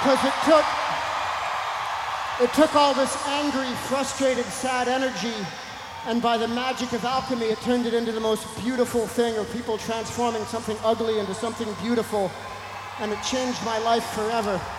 because it took all this angry, frustrated, sad energy, and by the magic of alchemy, it turned it into the most beautiful thing of people transforming something ugly into something beautiful, and it changed my life forever.